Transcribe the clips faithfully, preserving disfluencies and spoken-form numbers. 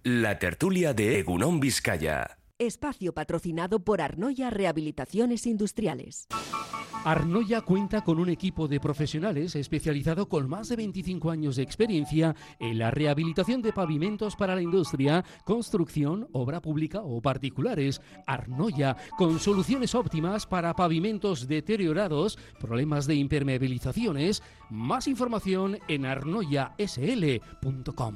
La tertulia de Egunon Vizcaya. Espacio patrocinado por Arnoia Rehabilitaciones Industriales. Arnoia cuenta con un equipo de profesionales especializado con más de veinticinco años de experiencia en la rehabilitación de pavimentos para la industria, construcción, obra pública o particulares. Arnoia, con soluciones óptimas para pavimentos deteriorados, problemas de impermeabilizaciones. Más información en arnoia s l punto com.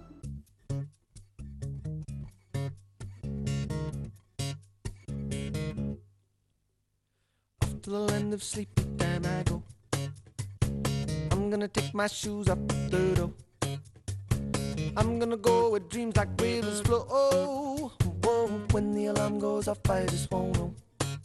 To the land of sleepy time I go. I'm gonna take my shoes up the door. I'm gonna go where dreams like rivers flow. Oh, whoa, when the alarm goes off I just won't know.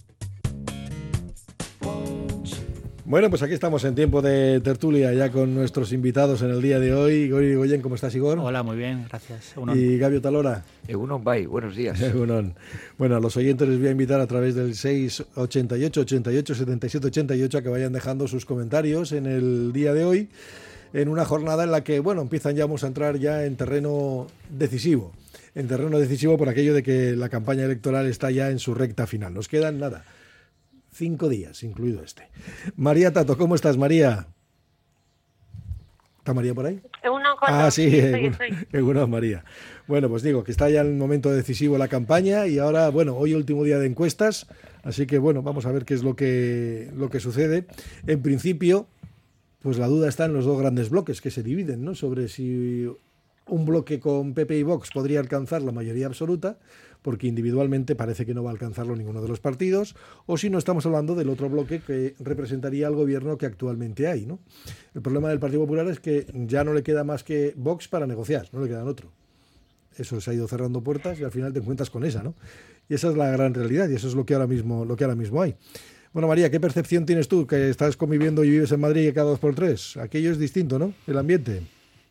Bueno, pues aquí estamos en tiempo de tertulia ya con nuestros invitados en el día de hoy. Igor Irigoyen, ¿cómo estás, Igor? Hola, muy bien, gracias. Egunon. Y Gabio Talora. Egunon Bay, buenos días. Egunon. Bueno, a los oyentes les voy a invitar a través del seis ochenta y ocho, ochenta y ocho, setenta y siete, ochenta y ocho a que vayan dejando sus comentarios en el día de hoy, en una jornada en la que, bueno, empiezan ya, vamos a entrar ya en terreno decisivo. En terreno decisivo por aquello de que la campaña electoral está ya en su recta final. Nos quedan nada. Cinco días, incluido este. María Tato, ¿cómo estás, María? ¿Está María por ahí? Uno, ah, sí, estoy, estoy. Uno, María. Bueno, pues digo que está ya el momento decisivo de la campaña y ahora, bueno, hoy último día de encuestas, así que, bueno, vamos a ver qué es lo que, lo que sucede. En principio, pues la duda está en los dos grandes bloques que se dividen, ¿no? Sobre si un bloque con P P y Vox podría alcanzar la mayoría absoluta, porque individualmente parece que no va a alcanzarlo ninguno de los partidos, o si no estamos hablando del otro bloque que representaría al gobierno que actualmente hay, ¿no? El problema del Partido Popular es que ya no le queda más que Vox para negociar, no le queda otro. Eso se ha ido cerrando puertas y al final te encuentras con esa, ¿no? Y esa es la gran realidad y eso es lo que ahora mismo, lo que ahora mismo hay. Bueno, María, ¿qué percepción tienes tú, que estás conviviendo y vives en Madrid cada dos por tres? Aquello es distinto, ¿no? El ambiente.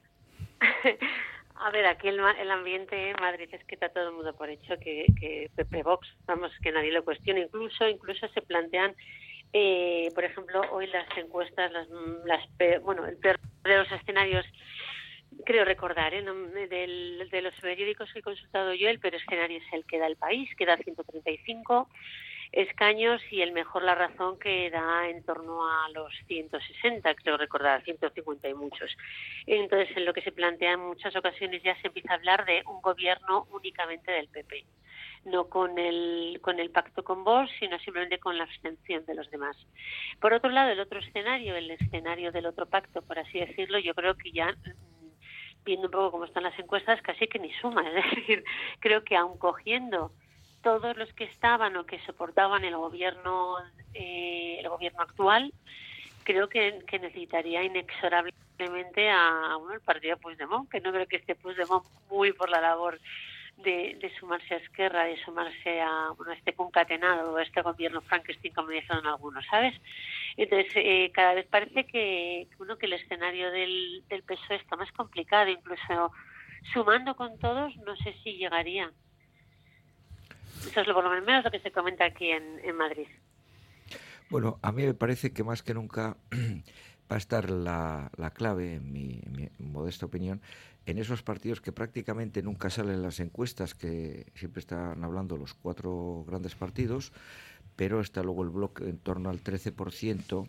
A ver, aquí el, el ambiente en Madrid es que está todo el mundo por hecho que, que P P Vox, vamos, que nadie lo cuestiona. Incluso incluso se plantean, eh, por ejemplo, hoy las encuestas, las, las bueno, el peor de los escenarios, creo recordar, ¿eh? No, del, de los periódicos que he consultado yo, el peor escenario es el que da El País, que da ciento treinta y cinco escaños, y el mejor La Razón, que da en torno a los ciento sesenta, creo recordar, ciento cincuenta y muchos. Entonces, en lo que se plantea en muchas ocasiones ya se empieza a hablar de un gobierno únicamente del P P, no con el con el pacto con Vox, sino simplemente con la abstención de los demás. Por otro lado, el otro escenario, el escenario del otro pacto, por así decirlo, yo creo que ya, viendo un poco cómo están las encuestas, casi que ni suma. Es decir, creo que aun cogiendo todos los que estaban o que soportaban el gobierno eh, el gobierno actual, creo que, que necesitaría inexorablemente a, a bueno, el partido Puigdemont, que no creo que esté Puigdemont muy por la labor de, de sumarse a Esquerra, de sumarse a bueno, este concatenado, a este gobierno Frankenstein, como dijeron algunos, ¿sabes? Entonces, eh, cada vez parece que, bueno, que el escenario del, del P S O E está más complicado, incluso sumando con todos, no sé si llegaría. Eso es lo, por lo menos lo que se comenta aquí en, en Madrid. Bueno, a mí me parece que más que nunca va a estar la, la clave, en mi, en mi modesta opinión, en esos partidos que prácticamente nunca salen en las encuestas, que siempre están hablando los cuatro grandes partidos, pero está luego el bloque en torno al trece por ciento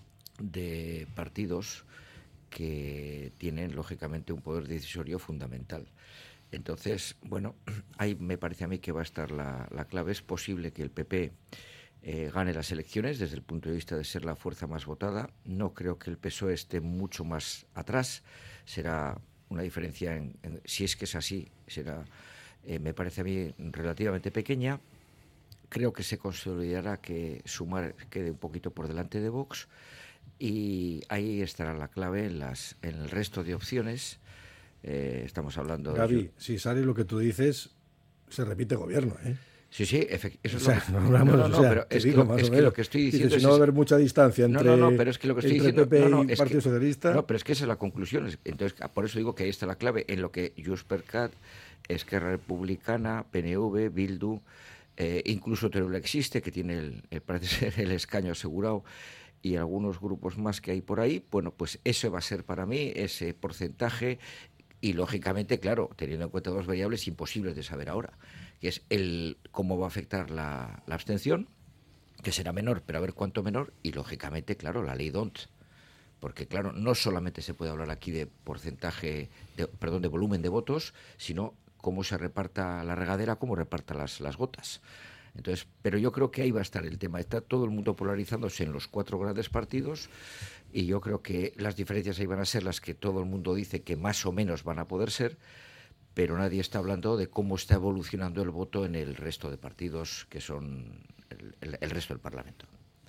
de partidos que tienen, lógicamente, un poder decisorio fundamental. Entonces, bueno, ahí me parece a mí que va a estar la, la clave. Es posible que el P P eh, gane las elecciones desde el punto de vista de ser la fuerza más votada. No creo que el P S O E esté mucho más atrás. Será una diferencia, en, en, si es que es así, será, eh, me parece a mí, relativamente pequeña. Creo que se consolidará que Sumar quede un poquito por delante de Vox y ahí estará la clave en, las, en el resto de opciones. Eh, estamos hablando Gaby, de... si sale lo que tú dices, se repite gobierno, ¿eh? Sí, sí, efe- eso o es sea, lo que... no, hablamos, no, no, no, o sea, pero es, digo, que, lo, es que lo que estoy diciendo dices, es... Si no va a haber mucha distancia entre, no, no, no, pero es que lo que estoy entre diciendo, P P no, no, y es Partido que, Socialista... No, pero es que esa es la conclusión. Entonces, por eso digo que ahí está la clave, en lo que Junts per Cat, Esquerra Republicana, P N V, Bildu, eh, incluso Teruel existe, que tiene, el, el, parece ser, el escaño asegurado, y algunos grupos más que hay por ahí. Bueno, pues eso va a ser para mí, ese porcentaje... Y, lógicamente, claro, teniendo en cuenta dos variables imposibles de saber ahora, que es el cómo va a afectar la, la abstención, que será menor, pero a ver cuánto menor, y, lógicamente, claro, la ley D'Hondt. Porque, claro, no solamente se puede hablar aquí de porcentaje, de, perdón, de volumen de votos, sino cómo se reparta la regadera, cómo reparta las, las gotas. Entonces, pero yo creo que ahí va a estar el tema. Está todo el mundo polarizándose en los cuatro grandes partidos y yo creo que las diferencias ahí van a ser las que todo el mundo dice que más o menos van a poder ser, pero nadie está hablando de cómo está evolucionando el voto en el resto de partidos, que son el, el, el resto del Parlamento.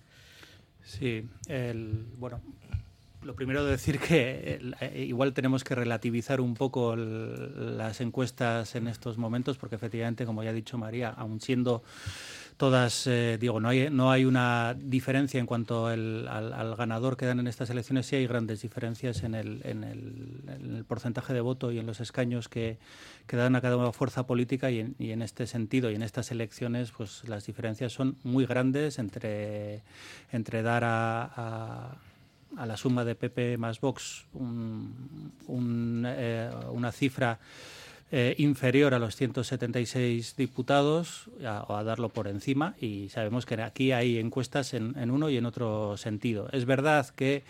Sí, el, bueno... Lo primero de decir que eh, igual tenemos que relativizar un poco el, las encuestas en estos momentos, porque efectivamente, como ya ha dicho María, aun siendo todas, eh, digo, no hay no hay una diferencia en cuanto el, al, al ganador que dan en estas elecciones, sí hay grandes diferencias en el, en el, en el porcentaje de voto y en los escaños que, que dan a cada fuerza política, y en, y en este sentido y en estas elecciones, pues las diferencias son muy grandes entre, entre dar a, a a la suma de P P más Vox un, un, eh, una cifra eh, inferior a los ciento setenta y seis diputados a, o a darlo por encima, y sabemos que aquí hay encuestas en, en uno y en otro sentido. Es verdad que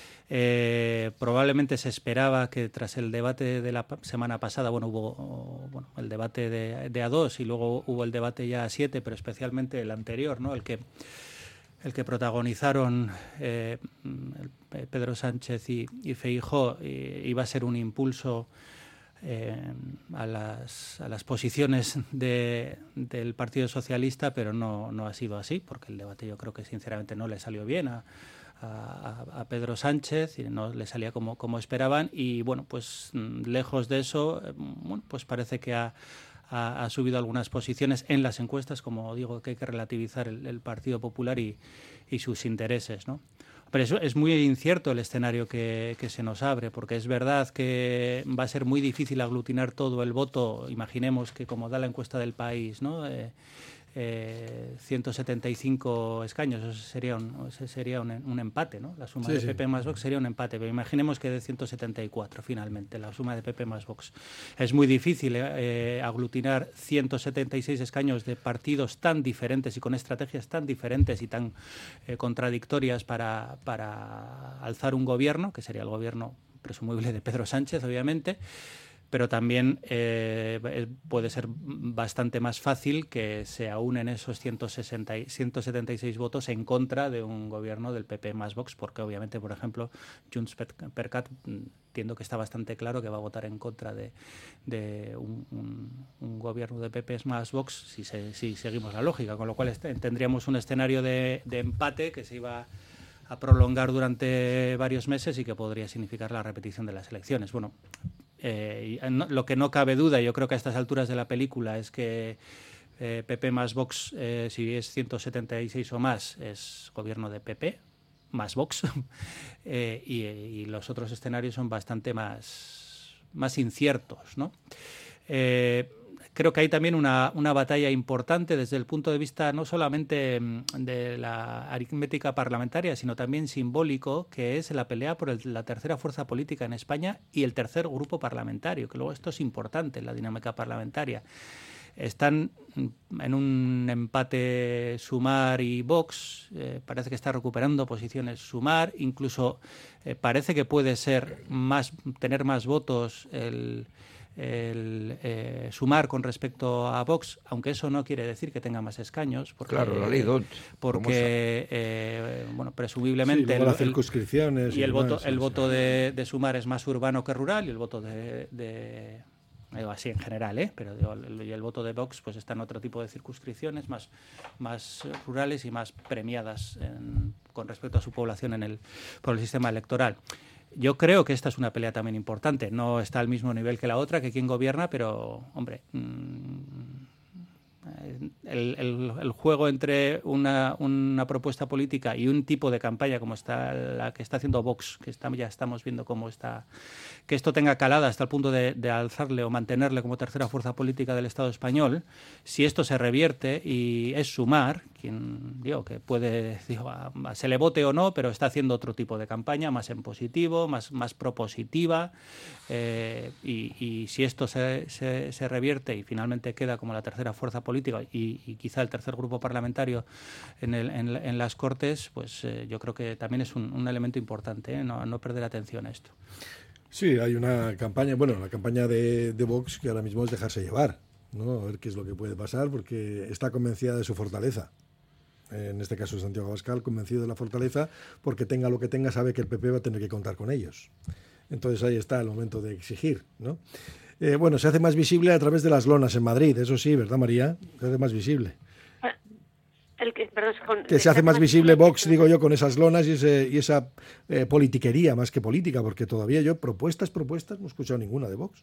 eh, probablemente se esperaba que tras el debate de la semana pasada, bueno, hubo bueno, el debate de, de A dos y luego hubo el debate ya A siete, pero especialmente el anterior, ¿no? el que el que protagonizaron eh, Pedro Sánchez y, y Feijóo, eh, iba a ser un impulso eh, a, las, a las posiciones de, del Partido Socialista, pero no, no ha sido así, porque el debate yo creo que sinceramente no le salió bien a, a, a Pedro Sánchez y no le salía como, como esperaban, y bueno, pues lejos de eso, bueno, pues parece que ha Ha, ha subido algunas posiciones en las encuestas, como digo, que hay que relativizar el, el Partido Popular y, y sus intereses, ¿no? Pero eso es muy incierto el escenario que, que se nos abre, porque es verdad que va a ser muy difícil aglutinar todo el voto. Imaginemos que, como da la encuesta del País, ¿no? Eh, eh, ciento setenta y cinco escaños, eso sería un, eso sería un, un empate, ¿no? La suma sí, de sí. P P más Vox sería un empate, pero imaginemos que de ciento setenta y cuatro finalmente, la suma de P P más Vox. Es muy difícil eh, aglutinar ciento setenta y seis escaños de partidos tan diferentes y con estrategias tan diferentes y tan eh, contradictorias para, para alzar un gobierno, que sería el gobierno presumible de Pedro Sánchez, obviamente. Pero también eh, puede ser bastante más fácil que se aúnen esos ciento sesenta, ciento setenta y seis votos en contra de un gobierno del P P más Vox, porque obviamente, por ejemplo, Junts per Cat, entiendo que está bastante claro que va a votar en contra de, de un, un, un gobierno de P P más Vox si, se, si seguimos la lógica, con lo cual este, tendríamos un escenario de, de empate que se iba a prolongar durante varios meses y que podría significar la repetición de las elecciones. Bueno, Eh, no, lo que no cabe duda, yo creo que a estas alturas de la película, es que eh, P P más Vox, eh, si es ciento setenta y seis o más, es gobierno de P P más Vox, eh, y, y los otros escenarios son bastante más, más inciertos, ¿no? Eh, Creo que hay también una, una batalla importante desde el punto de vista no solamente de la aritmética parlamentaria, sino también simbólico, que es la pelea por el, la tercera fuerza política en España y el tercer grupo parlamentario, que luego esto es importante en la dinámica parlamentaria. Están en un empate Sumar y Vox, eh, parece que está recuperando posiciones Sumar, incluso eh, parece que puede ser más, tener más votos el... el eh, Sumar con respecto a Vox, aunque eso no quiere decir que tenga más escaños, porque, claro, la ley D'Hondt, porque eh, bueno, presumiblemente sí, el, las circunscripciones y, y el demás, voto sí, el sí. voto de, de Sumar es más urbano que rural, y el voto de, de digo así en general, ¿eh? Pero digo, el, y el voto de Vox pues está en otro tipo de circunscripciones más, más rurales y más premiadas en, con respecto a su población en el, por el sistema electoral. Yo creo que esta es una pelea también importante. No está al mismo nivel que la otra, que quien gobierna, pero, hombre, el, el, el juego entre una, una propuesta política y un tipo de campaña como está la que está haciendo Vox, que está, ya estamos viendo cómo está, que esto tenga calada hasta el punto de, de alzarle o mantenerle como tercera fuerza política del Estado español, si esto se revierte y es Sumar quien digo que puede, digo, a, a, se le vote o no, pero está haciendo otro tipo de campaña, más en positivo, más, más propositiva, eh, y, y si esto se, se, se revierte y finalmente queda como la tercera fuerza política y, y quizá el tercer grupo parlamentario en, el, en, en las Cortes, pues eh, yo creo que también es un, un elemento importante, ¿eh? no, no perder atención a esto. Sí, hay una campaña, bueno, la campaña de, de Vox que ahora mismo es dejarse llevar, ¿no? A ver qué es lo que puede pasar, porque está convencida de su fortaleza. En este caso Santiago Abascal, convencido de la fortaleza, porque tenga lo que tenga, sabe que el P P va a tener que contar con ellos. Entonces ahí está el momento de exigir, ¿no? Eh, bueno, se hace más visible a través de las lonas en Madrid, eso sí, ¿verdad, María? Se hace más visible. El que, perdón, con, que se hace más visible Vox, digo yo, con esas lonas y, ese, y esa eh, politiquería más que política, porque todavía yo propuestas, propuestas, no he escuchado ninguna de Vox.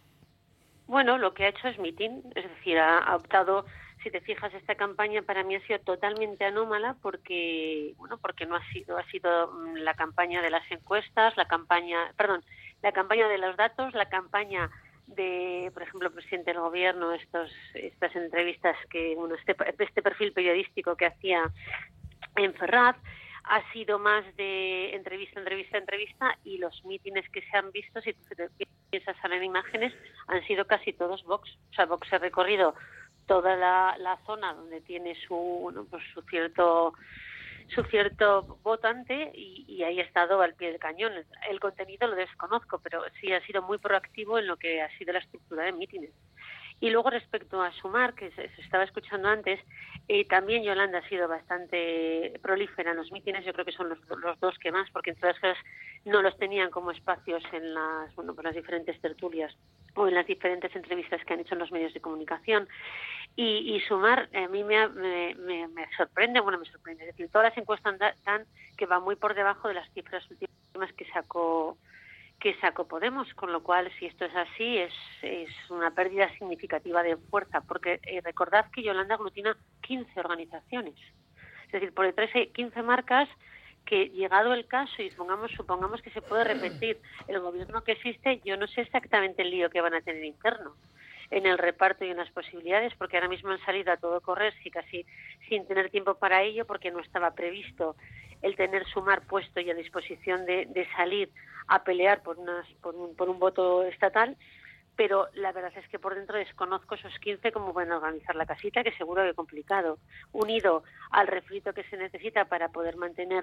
Bueno, lo que ha hecho es mitin, es decir, ha, ha optado, si te fijas, esta campaña para mí ha sido totalmente anómala porque, bueno, porque no ha sido, ha sido la campaña de las encuestas, la campaña, perdón, la campaña de los datos, la campaña de, por ejemplo, el presidente del gobierno, estos, estas entrevistas que, bueno, este, este perfil periodístico que hacía en Ferraz, ha sido más de entrevista, entrevista, entrevista, y los mítines que se han visto, si te piensas en imágenes, han sido casi todos Vox. O sea, Vox ha recorrido toda la, la zona donde tiene su, bueno, pues su cierto su cierto votante y, y ahí ha estado al pie del cañón. El, el contenido lo desconozco, pero sí ha sido muy proactivo en lo que ha sido la estructura de mítines. Y luego respecto a Sumar, que se, se estaba escuchando antes, eh, también Yolanda ha sido bastante prolífera en los mítines. Yo creo que son los, los dos que más, porque en todas las cosas no los tenían como espacios en las, bueno, pues las diferentes tertulias o en las diferentes entrevistas que han hecho en los medios de comunicación. Y, y Sumar, a mí me, me, me, me sorprende, bueno, me sorprende, es decir, todas las encuestas dan que va muy por debajo de las cifras últimas que sacó que sacó Podemos, con lo cual, si esto es así, es, es una pérdida significativa de fuerza, porque eh, recordad que Yolanda aglutina quince organizaciones, es decir, por detrás hay quince marcas que, llegado el caso, y supongamos, supongamos que se puede repetir el gobierno que existe, yo no sé exactamente el lío que van a tener interno en el reparto y en las posibilidades, porque ahora mismo han salido a todo correr, sí, casi sin tener tiempo para ello, porque no estaba previsto el tener Sumar puesto y a disposición de, de salir a pelear por, unas, por, un, por un voto estatal, pero la verdad es que por dentro desconozco esos quince cómo van a organizar la casita, que seguro que es complicado, unido al refrito que se necesita para poder mantener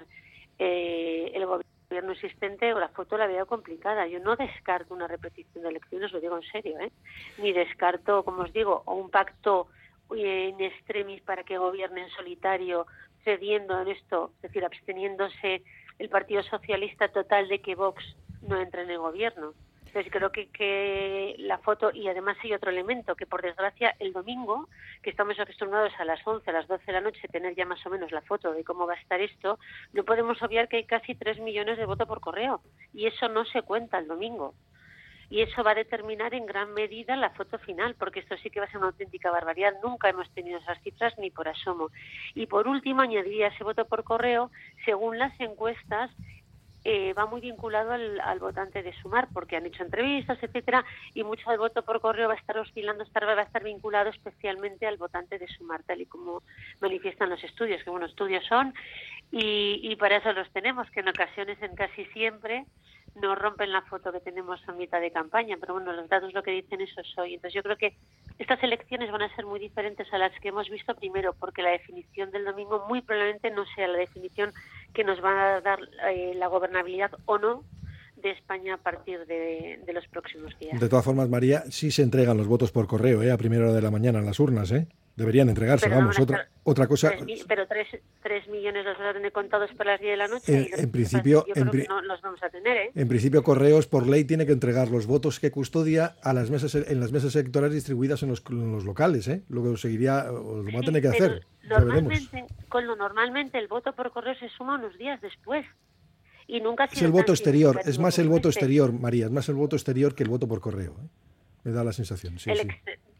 eh, el gobierno existente, o la foto la veo complicada. Yo no descarto una repetición de elecciones, lo digo en serio, ¿eh? Ni descarto, como os digo, o un pacto en extremis para que gobierne en solitario, cediendo en esto, es decir, absteniéndose el Partido Socialista total de que Vox no entre en el gobierno. Entonces creo que, que la foto, y además hay otro elemento, que por desgracia el domingo, que estamos acostumbrados a las once, a las doce de la noche, tener ya más o menos la foto de cómo va a estar esto, no podemos obviar que hay casi tres millones de votos por correo, y eso no se cuenta el domingo. Y eso va a determinar en gran medida la foto final, porque esto sí que va a ser una auténtica barbaridad. Nunca hemos tenido esas cifras ni por asomo. Y por último, añadiría ese voto por correo, según las encuestas, eh, va muy vinculado al, al votante de Sumar, porque han hecho entrevistas, etcétera, y mucho del voto por correo va a estar oscilando, va a estar vinculado especialmente al votante de Sumar, tal y como manifiestan los estudios, que bueno, estudios son, y, y para eso los tenemos, que en ocasiones, en casi siempre, nos rompen la foto que tenemos a mitad de campaña, pero bueno, los datos lo que dicen eso es hoy. Entonces yo creo que estas elecciones van a ser muy diferentes a las que hemos visto primero, porque la definición del domingo muy probablemente no sea la definición que nos va a dar eh, la gobernabilidad o no de España a partir de, de los próximos días. De todas formas, María, sí se entregan los votos por correo, ¿eh? A primera hora de la mañana en las urnas, ¿eh? Deberían entregarse, pero vamos, no otra otra cosa... Tres, pero tres, tres millones los van a tener contados para las diez de la noche. Eh, y en principio, yo creo en, pri que no los vamos a tener, ¿eh? En principio, Correos, por ley, tiene que entregar los votos que custodia a las mesas en las mesas electorales distribuidas en los, en los locales, ¿eh? Lo que seguiría, o lo va a tener que hacer. Normalmente, con lo normalmente, el voto por correo se suma unos días después. Y nunca es el voto exterior, es más el voto exterior, María, es más el voto exterior que el voto por correo, ¿eh? Me da la sensación, sí, el sí. Ex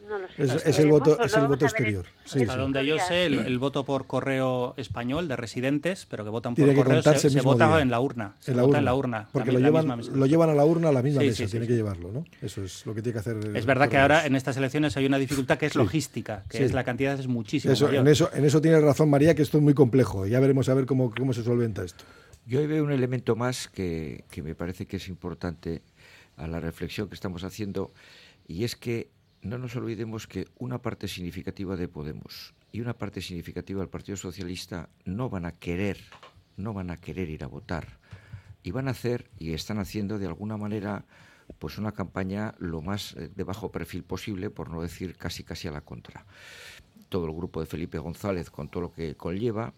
No lo sé. Es, Lo es el veremos, voto, lo es el vamos voto a ver en- exterior. Sí, Hasta sí. donde yo días. sé, el, el voto por correo español de residentes, pero que votan por Tiene que correo, contarse se, el se mismo vota día. en la urna. Se En la vota urna. en la urna. Porque la, lo la llevan, misma mesa. lo llevan a la urna a la misma Sí, mesa, sí, sí, tiene sí. que llevarlo, ¿no? Eso es lo que tiene que hacer. Es verdad que Correos. ahora en estas elecciones hay una dificultad que es Sí. logística, que Sí. es la cantidad es muchísimo Eso, mayor. en eso, en eso tiene razón María, que esto es muy complejo. Ya veremos a ver cómo, cómo se solventa esto. Yo ahí veo un elemento más que, que me parece que es importante a la reflexión que estamos haciendo, y es que no nos olvidemos que una parte significativa de Podemos y una parte significativa del Partido Socialista no van a querer, no van a querer ir a votar, y van a hacer, y están haciendo de alguna manera, pues una campaña lo más eh, de bajo perfil posible, por no decir casi casi a la contra. Todo el grupo de Felipe González con todo lo que conlleva,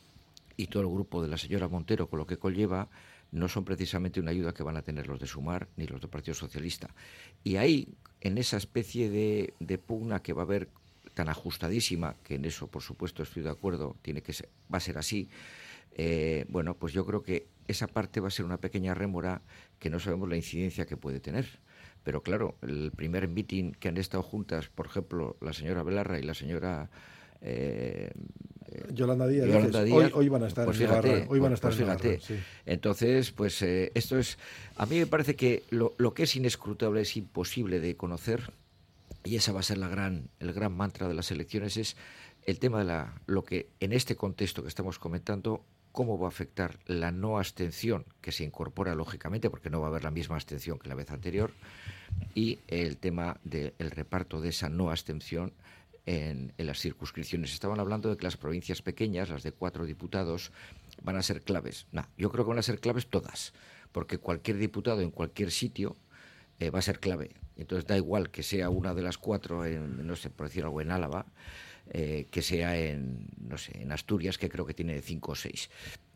y todo el grupo de la señora Montero con lo que conlleva, no son precisamente una ayuda que van a tener los de Sumar ni los del Partido Socialista. Y ahí, en esa especie de, de pugna que va a haber tan ajustadísima, que en eso, por supuesto, estoy de acuerdo, tiene que ser, va a ser así, eh, bueno, pues yo creo que esa parte va a ser una pequeña rémora que no sabemos la incidencia que puede tener. Pero claro, el primer meeting que han estado juntas, por ejemplo, la señora Belarra y la señora... Eh, Yolanda Díaz, Yolanda dices, Díaz, hoy, hoy van a estar pues en fíjate, Navarra. Hoy van a estar pues en fíjate. Navarra, sí. Entonces, pues eh, esto es... A mí me parece que lo, lo que es inescrutable, es imposible de conocer, y esa va a ser la gran, el gran mantra de las elecciones, es el tema de la, lo que en este contexto que estamos comentando, cómo va a afectar la no abstención, que se incorpora lógicamente, porque no va a haber la misma abstención que la vez anterior, y el tema del reparto de esa no abstención en, en las circunscripciones. Estaban hablando de que las provincias pequeñas, las de cuatro diputados, van a ser claves. No, yo creo que van a ser claves todas, porque cualquier diputado en cualquier sitio eh, va a ser clave. Entonces da igual que sea una de las cuatro, en, no sé, por decir algo, en Álava, eh, que sea en, no sé, en Asturias, que creo que tiene cinco o seis.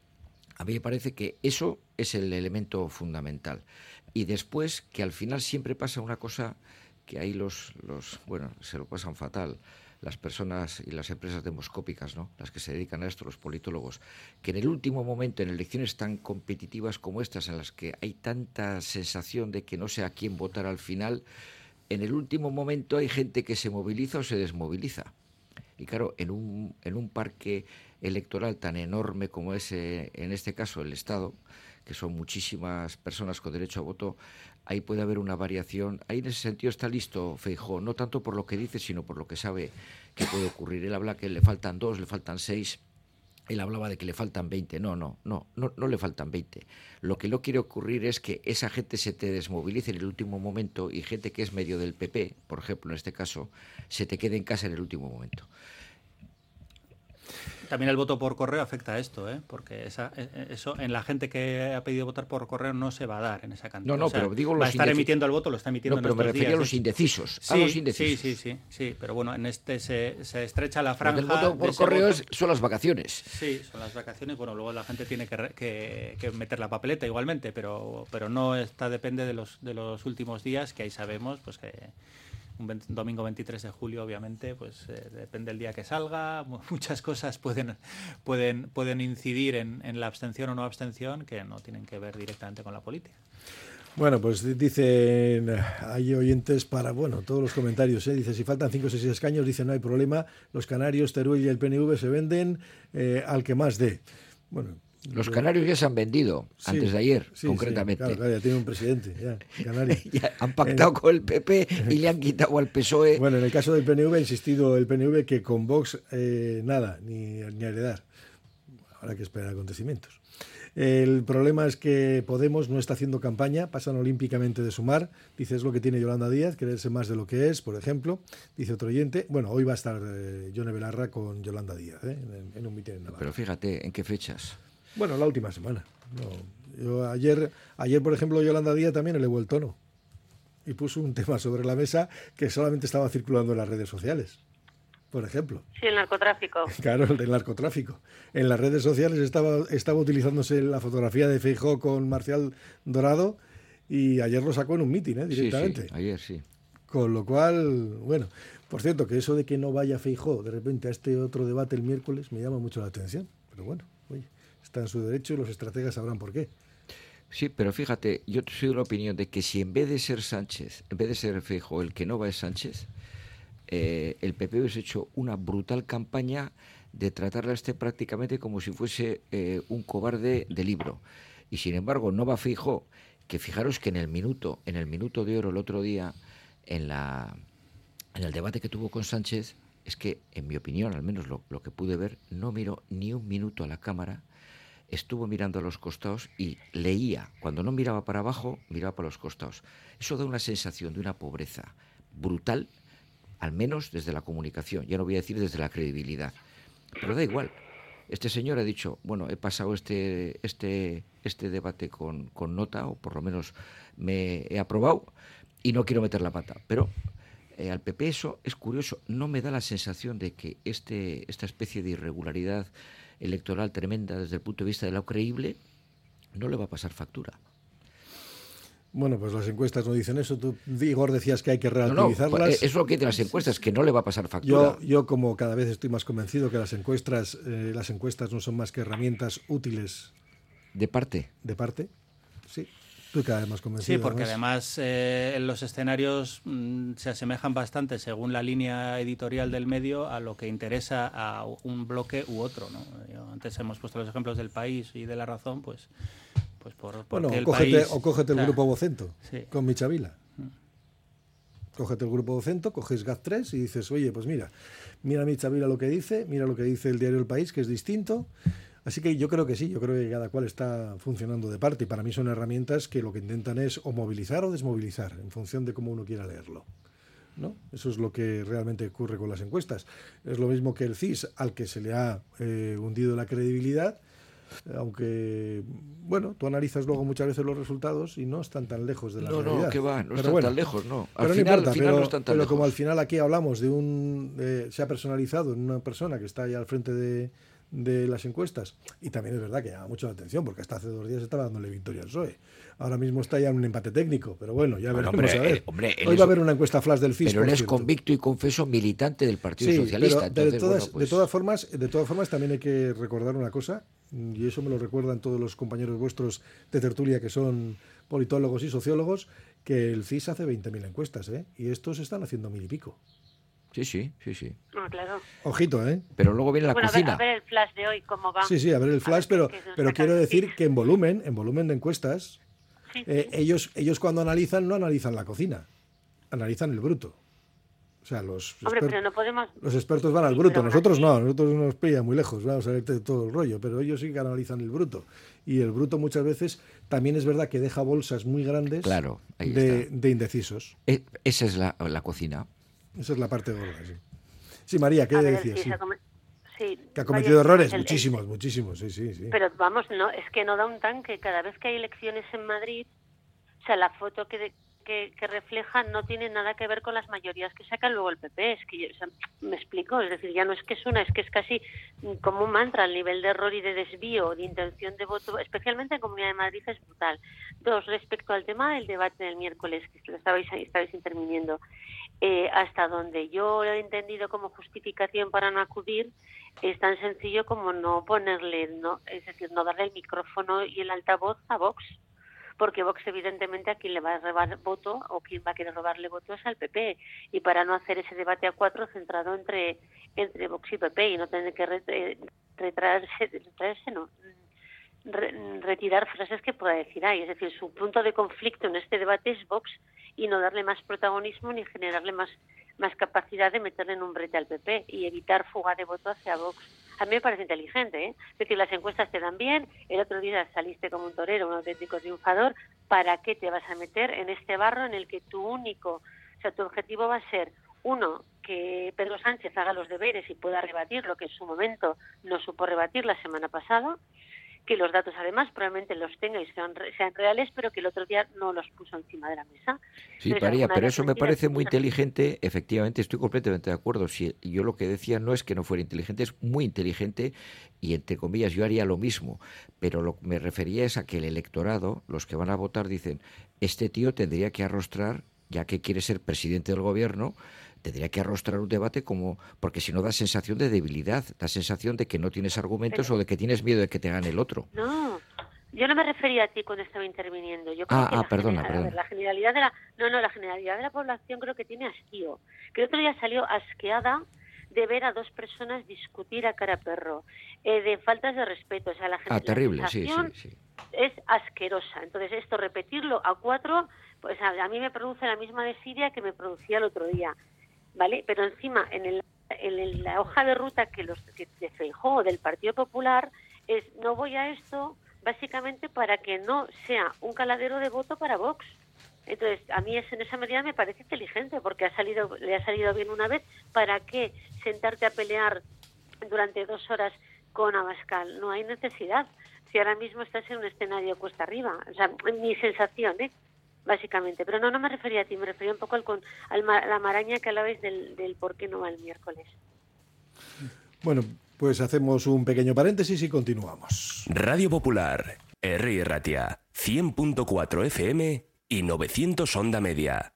A mí me parece que eso es el elemento fundamental. Y después, que al final siempre pasa una cosa que ahí los, los bueno, se lo pasan fatal, las personas y las empresas demoscópicas, ¿no?, las que se dedican a esto, los politólogos, que en el último momento, en elecciones tan competitivas como estas, en las que hay tanta sensación de que no sé a quién votar al final, en el último momento hay gente que se moviliza o se desmoviliza. Y claro, en un, en un parque electoral tan enorme como es, eh, en este caso, el Estado, que son muchísimas personas con derecho a voto, ahí puede haber una variación. Ahí en ese sentido está listo Feijóo, no tanto por lo que dice, sino por lo que sabe que puede ocurrir. Él habla que le faltan dos, le faltan seis. Él hablaba de que le faltan veinte. No, no, no, no, no le faltan veinte. Lo que no quiere ocurrir es que esa gente se te desmovilice en el último momento y gente que es medio del P P, por ejemplo, en este caso, se te quede en casa en el último momento. También el voto por correo afecta a esto, ¿eh? Porque esa, eso en la gente que ha pedido votar por correo no se va a dar en esa cantidad. No, no, o sea, pero digo va los a estar indeci- emitiendo el voto, lo está emitiendo No, pero en me estos refería días. a los ¿eh? indecisos. Sí, a los sí, indecisos. sí, sí, sí, pero bueno, en este se, se estrecha la Porque franja. el voto de por ese correo voto. es, son las vacaciones. Sí, son las vacaciones. Bueno, luego la gente tiene que, re- que, que meter la papeleta igualmente, pero pero no está depende de los de los últimos días, que ahí sabemos pues que un veinte domingo veintitrés de julio, obviamente, pues eh, depende del día que salga. Muchas cosas pueden pueden pueden incidir en, en la abstención o no abstención que no tienen que ver directamente con la política. Bueno, pues dicen, hay oyentes para, bueno, todos los comentarios, ¿eh? Dice, si faltan cinco o seis escaños, dice, no hay problema, los canarios, Teruel y el P N V se venden eh, al que más dé. Bueno, Los yo- canarios ya se han vendido, Sí, antes de ayer, sí, concretamente. Sí, claro, claro, ya tiene un presidente, ya, canario. Ya han pactado con el P P y le han quitado al P S O E. Bueno, en el caso del P N V ha insistido el P N V que con Vox eh, nada, ni, ni heredar. Habrá que esperar acontecimientos. El problema es que Podemos no está haciendo campaña, pasan olímpicamente de Sumar. Dice, es lo que tiene Yolanda Díaz, creerse más de lo que es, por ejemplo. Dice otro oyente. Bueno, hoy va a estar eh, Yone Belarra con Yolanda Díaz, ¿eh? en, en un mitin en Navarra. Pero fíjate, ¿en qué fechas? Bueno, la última semana. No, yo ayer, ayer, por ejemplo, Yolanda Díaz también elevó el tono y puso un tema sobre la mesa que solamente estaba circulando en las redes sociales, por ejemplo. Sí, el narcotráfico. Claro, el del narcotráfico. En las redes sociales estaba, estaba utilizándose la fotografía de Feijóo con Marcial Dorado y ayer lo sacó en un mitin, ¿eh? directamente. Sí, sí, ayer sí. Con lo cual, bueno, por cierto, que eso de que no vaya Feijóo de repente a este otro debate el miércoles me llama mucho la atención. Pero bueno, oye, está en su derecho y los estrategas sabrán por qué. Sí, pero fíjate, yo soy de la opinión de que si en vez de ser Sánchez, en vez de ser Feijóo, el que no va es Sánchez, eh, el P P hubiese hecho una brutal campaña de tratarle a este prácticamente como si fuese eh, un cobarde de libro. Y sin embargo, no va Feijóo, que fijaros que en el minuto, en el minuto de oro el otro día, en la en el debate que tuvo con Sánchez, es que, en mi opinión, al menos lo, lo que pude ver, no miró ni un minuto a la cámara, estuvo mirando a los costados y leía. Cuando no miraba para abajo, miraba para los costados. Eso da una sensación de una pobreza brutal, al menos desde la comunicación, ya no voy a decir desde la credibilidad. Pero da igual. Este señor ha dicho, bueno, he pasado este este este debate con, con nota, o por lo menos me he aprobado, y no quiero meter la pata. Pero eh, al P P eso es curioso. No me da la sensación de que este esta especie de irregularidad electoral tremenda desde el punto de vista de lo creíble no le va a pasar factura. Bueno, pues las encuestas no dicen eso. Tú, Igor, decías que hay que relativizarlas. No, no, eso es lo que dicen las encuestas, que no le va a pasar factura. Yo, yo como cada vez estoy más convencido que las encuestas, eh, las encuestas no son más que herramientas útiles. ¿De parte? ¿De parte? Sí. Estoy cada vez más convencido. Sí, porque además, además eh, los escenarios mmm, se asemejan bastante, según la línea editorial del medio, a lo que interesa a un bloque u otro, ¿no? Yo, antes hemos puesto los ejemplos del País y de La Razón, pues... Pues por, bueno, o el cógete, país, o cógete el o sea, grupo Vocento, sí. con Michavila. Cógete el grupo Vocento, coges Gaz tres y dices, oye, pues mira, mira Michavila lo que dice, mira lo que dice el diario El País, que es distinto. Así que yo creo que sí, yo creo que cada cual está funcionando de parte. Y para mí son herramientas que lo que intentan es o movilizar o desmovilizar, en función de cómo uno quiera leerlo, ¿no? Eso es lo que realmente ocurre con las encuestas. Es lo mismo que el C I S, al que se le ha eh, hundido la credibilidad. Aunque, bueno, tú analizas luego muchas veces los resultados y no están tan lejos de la no, realidad. No, no, que va, no pero están bueno, tan lejos, no. Al pero final, no importa, al final pero, no están tan pero lejos. como al final aquí hablamos de un... Eh, se ha personalizado en una persona que está ahí al frente de, de las encuestas, y también es verdad que llama mucho la atención, porque hasta hace dos días estaba dándole victoria al P S O E. Ahora mismo está ya en un empate técnico, pero bueno, ya bueno, veremos hombre, a ver. Eh, hombre, Hoy es, va a haber una encuesta flash del C I S. Pero él es cierto. convicto y confeso militante del Partido sí, Socialista. Pero, entonces, de, todas, bueno, pues... de todas formas, de todas formas también hay que recordar una cosa, y eso me lo recuerdan todos los compañeros vuestros de tertulia que son politólogos y sociólogos, que el C I S hace veinte mil encuestas, ¿eh? Y estos están haciendo mil y pico. Sí, sí, sí, sí. Ah, claro. Ojito, ¿eh? Pero luego viene la bueno, cocina. A ver, a ver el flash de hoy, cómo va. Sí, sí, a ver el flash, ver, pero, pero quiero decir sí. que en volumen, en volumen de encuestas, sí, eh, sí. ellos, ellos cuando analizan, no analizan la cocina, analizan el bruto. O sea, los, Hombre, exper- pero no podemos... los expertos van al Sí, bruto, pero nosotros así... no, nosotros nos pilla muy lejos, vamos a ver todo el rollo, pero ellos sí que analizan el bruto. Y el bruto muchas veces también es verdad que deja bolsas muy grandes Claro, ahí de, está. de indecisos. Eh, esa es la, la cocina. Esa es la parte gorda, sí. Sí, María, ¿qué A ver, decías? sí, Sí. se ha come- sí, Que ha cometido vaya, errores, el- muchísimos, el- muchísimos, sí, sí, sí. Pero vamos, no, es que no da un tanque. Cada vez que hay elecciones en Madrid, o sea, la foto que, de- que, que refleja no tiene nada que ver con las mayorías que saca luego el P P. Es que, yo- o sea, me explico, es decir, ya no es que es una, es que es casi como un mantra. El nivel de error y de desvío, de intención de voto, especialmente en Comunidad de Madrid, es brutal. Dos, respecto al tema del debate del miércoles, que lo estabais, estabais interviniendo, eh, hasta donde yo lo he entendido como justificación para no acudir, es tan sencillo como no ponerle, no, es decir, no darle el micrófono y el altavoz a Vox, porque Vox evidentemente a quien le va a robar voto o quien va a querer robarle voto es al P P, y para no hacer ese debate a cuatro centrado entre entre Vox y P P y no tener que re, retraerse, retraerse no, re, retirar frases que pueda decir ahí, es decir, su punto de conflicto en este debate es Vox y no darle más protagonismo ni generarle más más capacidad de meterle en un brete al P P y evitar fuga de voto hacia Vox. A mí me parece inteligente, ¿eh? Es decir, las encuestas te dan bien, el otro día saliste como un torero, un auténtico triunfador, ¿para qué te vas a meter en este barro en el que tu único, o sea, tu objetivo va a ser, uno, que Pedro Sánchez haga los deberes y pueda rebatir lo que en su momento no supo rebatir la semana pasada, que los datos además probablemente los tenga y sean, sean reales, pero que el otro día no los puso encima de la mesa. Sí, María, pero eso me parece muy inteligente. Efectivamente, estoy completamente de acuerdo. Si yo lo que decía no es que no fuera inteligente, es muy inteligente y, entre comillas, yo haría lo mismo. Pero lo que me refería es a que el electorado, los que van a votar, dicen, este tío tendría que arrostrar, ya que quiere ser presidente del gobierno, tendría que arrostrar un debate como, porque si no da sensación de debilidad, da sensación de que no tienes argumentos pero, o de que tienes miedo de que te gane el otro. No, Yo no me refería a ti cuando estaba interviniendo. Yo creo Ah, que ah, la perdona, general- a perdona. ver, la generalidad de la no, no, la generalidad de la población creo que tiene hastío. Que el otro día salió asqueada de ver a dos personas discutir a cara perro, eh, de faltas de respeto. O sea, la, gen- Ah, la terrible, sí, sensación sí, sí. es asquerosa. Entonces, esto, repetirlo a cuatro, pues a, a mí me produce la misma desidia que me producía el otro día, ¿vale? Pero encima, en, el, en el- la hoja de ruta que los que de Feijóo, del Partido Popular, es no voy a esto básicamente para que no sea un caladero de voto para Vox. Entonces, a mí es, en esa medida me parece inteligente, porque ha salido, le ha salido bien una vez. ¿Para qué sentarte a pelear durante dos horas con Abascal? No hay necesidad. Si ahora mismo estás en un escenario cuesta arriba. O sea, mi sensación, ¿eh? Básicamente. Pero no, no me refería a ti, me refería un poco al, con, al ma- la maraña que hablabais del, del por qué no va el miércoles. Bueno, pues hacemos un pequeño paréntesis y continuamos. Radio Popular, Herri Ratia, cien punto cuatro F M y novecientos onda media.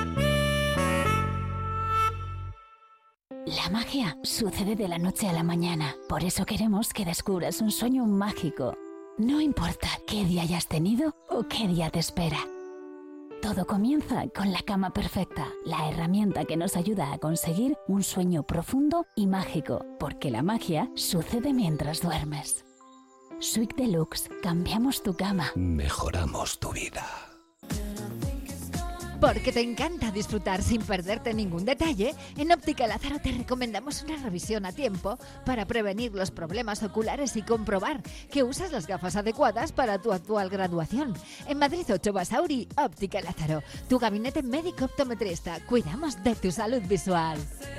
La magia sucede de la noche a la mañana. Por eso queremos que descubras un sueño mágico. No importa qué día hayas tenido o qué día te espera. Todo comienza con la cama perfecta, la herramienta que nos ayuda a conseguir un sueño profundo y mágico, porque la magia sucede mientras duermes. Sweet Deluxe, cambiamos tu cama. Mejoramos tu vida. Porque te encanta disfrutar sin perderte ningún detalle, en Óptica Lázaro te recomendamos una revisión a tiempo para prevenir los problemas oculares y comprobar que usas las gafas adecuadas para tu actual graduación. En Madrid ocho Basauri, Óptica Lázaro, tu gabinete médico optometrista. Cuidamos de tu salud visual.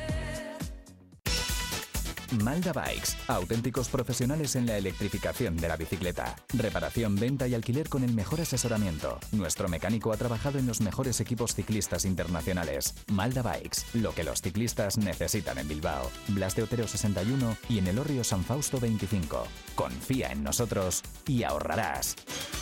Malda Bikes, auténticos profesionales en la electrificación de la bicicleta. Reparación, venta y alquiler con el mejor asesoramiento. Nuestro mecánico ha trabajado en los mejores equipos ciclistas internacionales. Malda Bikes, lo que los ciclistas necesitan en Bilbao. Blas de Otero sesenta y uno y en Elorrio San Fausto veinticinco. Confía en nosotros y ahorrarás.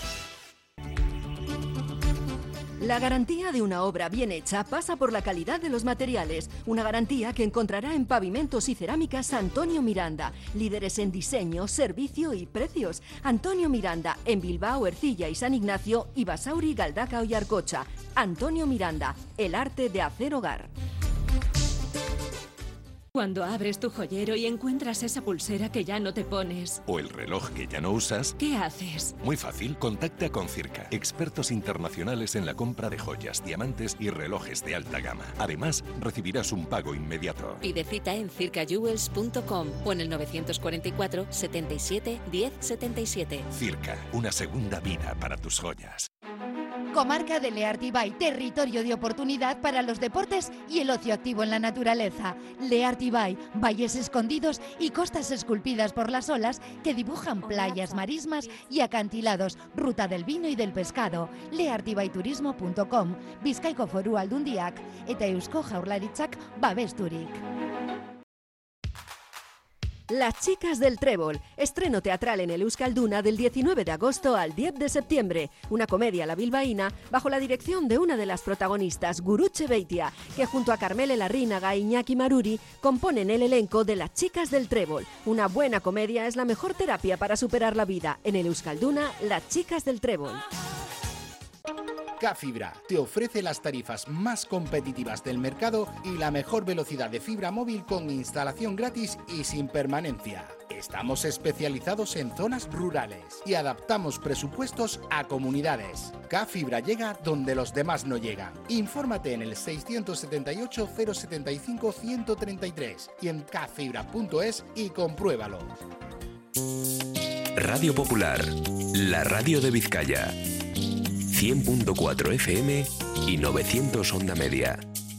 La garantía de una obra bien hecha pasa por la calidad de los materiales, una garantía que encontrará en Pavimentos y Cerámicas Antonio Miranda, líderes en diseño, servicio y precios. Antonio Miranda, en Bilbao, Ercilla y San Ignacio y Basauri, Galdaca y Arcocha. Antonio Miranda, el arte de hacer hogar. Cuando abres tu joyero y encuentras esa pulsera que ya no te pones, o el reloj que ya no usas, ¿qué haces? muy fácil, contacta con Circa, expertos internacionales en la compra de joyas, diamantes y relojes de alta gama. Además, recibirás un pago inmediato. Pide cita en circa jewels punto com o en el novecientos cuarenta y cuatro, setenta y siete, diez setenta y siete. Circa, una segunda vida para tus joyas. Comarca de Leartibay, territorio de oportunidad para los deportes y el ocio activo en la naturaleza. Leartibay, valles escondidos y costas esculpidas por las olas que dibujan playas, marismas y acantilados, ruta del vino y del pescado. leartibayturismo punto com, Bizkaiko Foru Aldundiak eta Eusko Jaurlaritzak babesturik. Las chicas del trébol, estreno teatral en el Euskalduna del diecinueve de agosto al diez de septiembre, una comedia a la bilbaína bajo la dirección de una de las protagonistas, Gurutxe Beitia, que junto a Carmele Larrínaga e Iñaki Maruri componen el elenco de Las chicas del trébol. Una buena comedia es la mejor terapia para superar la vida. En el Euskalduna, Las chicas del trébol. K-Fibra te ofrece las tarifas más competitivas del mercado y la mejor velocidad de fibra móvil con instalación gratis y sin permanencia. Estamos especializados en zonas rurales y adaptamos presupuestos a comunidades. K-Fibra llega donde los demás no llegan. Infórmate en el seiscientos setenta y ocho, cero setenta y cinco, ciento treinta y tres y en kfibra punto es y compruébalo. Radio Popular, la radio de Vizcaya. cien punto cuatro F M y novecientos onda media.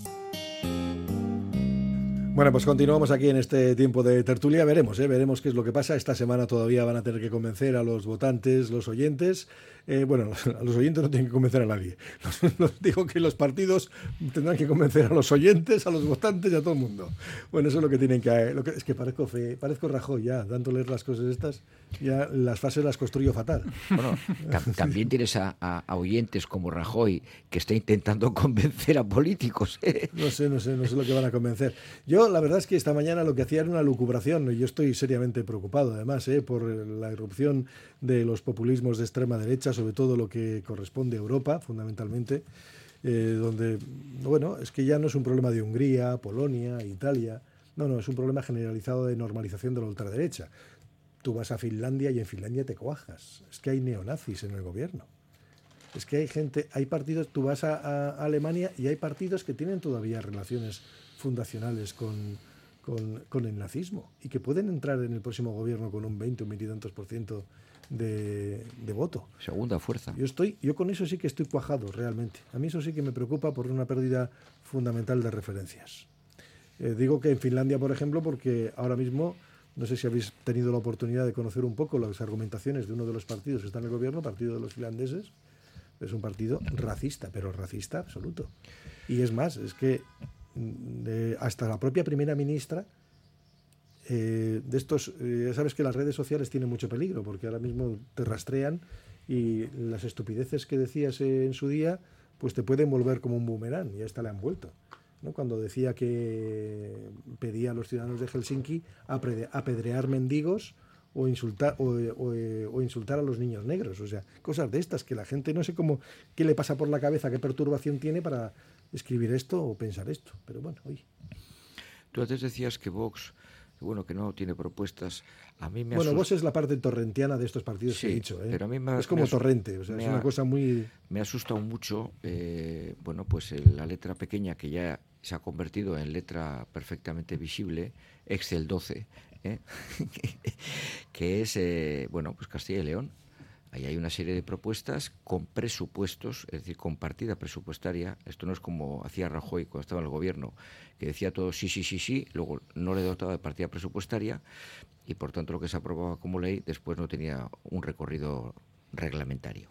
Bueno, pues continuamos aquí en este tiempo de tertulia. Veremos, ¿eh? veremos qué es lo que pasa. Esta semana todavía van a tener que convencer a los votantes, los oyentes. Eh, bueno, a los oyentes no tienen que convencer a nadie. Los, los digo que los partidos tendrán que convencer a los oyentes, a los votantes y a todo el mundo. Bueno, eso es lo que tienen que... Lo que es que parezco, fe, parezco Rajoy ya, tanto leer las cosas estas, ya las fases las construyo fatal. Bueno, tam- también tienes a, a, a oyentes como Rajoy que está intentando convencer a políticos, ¿eh? No sé, no sé, no sé lo que van a convencer. Yo la verdad es que esta mañana lo que hacía era una lucubración, y yo estoy seriamente preocupado además ¿eh? por la irrupción de los populismos de extrema derecha, sobre todo lo que corresponde a Europa, fundamentalmente, eh, donde, bueno, es que ya no es un problema de Hungría, Polonia, Italia, no, no, es un problema generalizado de normalización de la ultraderecha. Tú vas a Finlandia y en Finlandia te cuajas, es que hay neonazis en el gobierno. Es que hay gente, hay partidos, tú vas a, a Alemania y hay partidos que tienen todavía relaciones fundacionales con, con, con el nazismo y que pueden entrar en el próximo gobierno con un veinte o veintitantos por ciento de, de voto. Segunda fuerza. Yo estoy, yo con eso sí que estoy cuajado realmente. A mí eso sí que me preocupa por una pérdida fundamental de referencias. Eh, digo que en Finlandia, por ejemplo, porque ahora mismo, no sé si habéis tenido la oportunidad de conocer un poco las argumentaciones de uno de los partidos que está en el gobierno, Partido de los Finlandeses. Es un partido racista, pero racista absoluto. Y es más, es que de, hasta la propia primera ministra, eh, de estos, eh, ya sabes que las redes sociales tienen mucho peligro, porque ahora mismo te rastrean y las estupideces que decías en su día, pues te pueden volver como un boomerang, y a esta le han vuelto, ¿no? Cuando decía que pedía a los ciudadanos de Helsinki apedrear mendigos, o insultar o, o, o insultar a los niños negros, o sea, cosas de estas que la gente no sé cómo, qué le pasa por la cabeza, qué perturbación tiene para escribir esto o pensar esto, pero bueno, oye. Tú antes decías que Vox, bueno, que no tiene propuestas. A mí me bueno, asusta... Vox es la parte torrentiana de estos partidos sí, que he dicho, ¿eh? Pero a mí me, es como me torrente, o sea, es una ha, cosa muy... Me ha asustado mucho, eh, bueno, pues el, la letra pequeña que ya se ha convertido en letra perfectamente visible, Excel doce, ¿eh? que es, eh, bueno, pues Castilla y León. Ahí hay una serie de propuestas con presupuestos, es decir, con partida presupuestaria. Esto no es como hacía Rajoy cuando estaba en el gobierno, que decía todo sí, sí, sí, sí, luego no le dotaba de partida presupuestaria y por tanto lo que se aprobaba como ley después no tenía un recorrido reglamentario.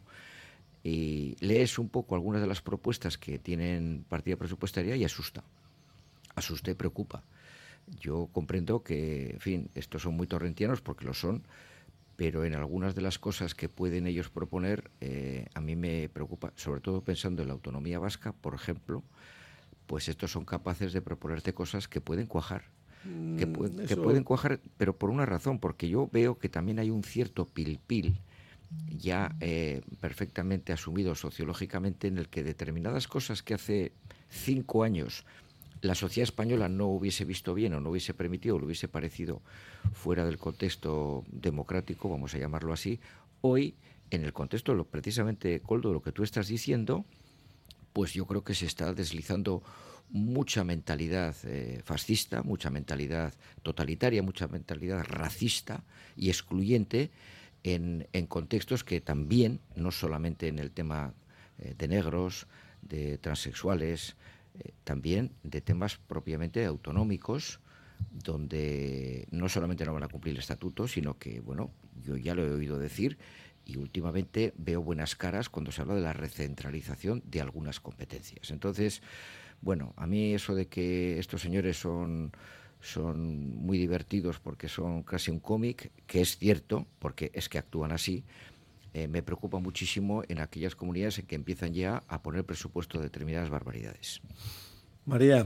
Y lees un poco algunas de las propuestas que tienen partida presupuestaria y asusta. Asusta y preocupa. Yo comprendo que, en fin, estos son muy torrentianos porque lo son, pero en algunas de las cosas que pueden ellos proponer, eh, a mí me preocupa, sobre todo pensando en la autonomía vasca, por ejemplo, pues estos son capaces de proponerte cosas que pueden cuajar, mm, que, pu eso... que pueden cuajar, pero por una razón, porque yo veo que también hay un cierto pil-pil ya eh, perfectamente asumido sociológicamente en el que determinadas cosas que hace cinco años la sociedad española no hubiese visto bien o no hubiese permitido o le hubiese parecido fuera del contexto democrático, vamos a llamarlo así, hoy, en el contexto lo, precisamente, Koldo, lo que tú estás diciendo, pues yo creo que se está deslizando mucha mentalidad eh, fascista, mucha mentalidad totalitaria, mucha mentalidad racista y excluyente en, en contextos que también, no solamente en el tema eh, de negros, de transexuales, Eh, también de temas propiamente autonómicos, donde no solamente no van a cumplir el estatuto, sino que, bueno, yo ya lo he oído decir y últimamente veo buenas caras cuando se habla de la recentralización de algunas competencias. Entonces, bueno, a mí eso de que estos señores son, son muy divertidos porque son casi un cómic, que es cierto, porque es que actúan así, Eh, me preocupa muchísimo en aquellas comunidades en que empiezan ya a poner presupuesto de determinadas barbaridades. María.